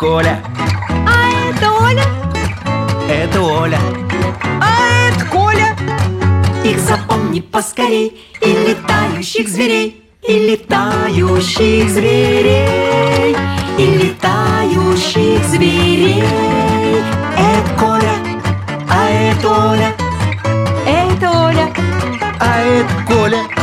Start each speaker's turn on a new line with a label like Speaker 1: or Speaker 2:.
Speaker 1: Коля.
Speaker 2: А это Оля.
Speaker 1: Это Оля.
Speaker 2: А это Коля.
Speaker 3: Их запомни поскорей, и летающих зверей, и летающих зверей, и летающих зверей. Это Коля, а это Оля.
Speaker 2: Это Оля.
Speaker 1: А это Коля.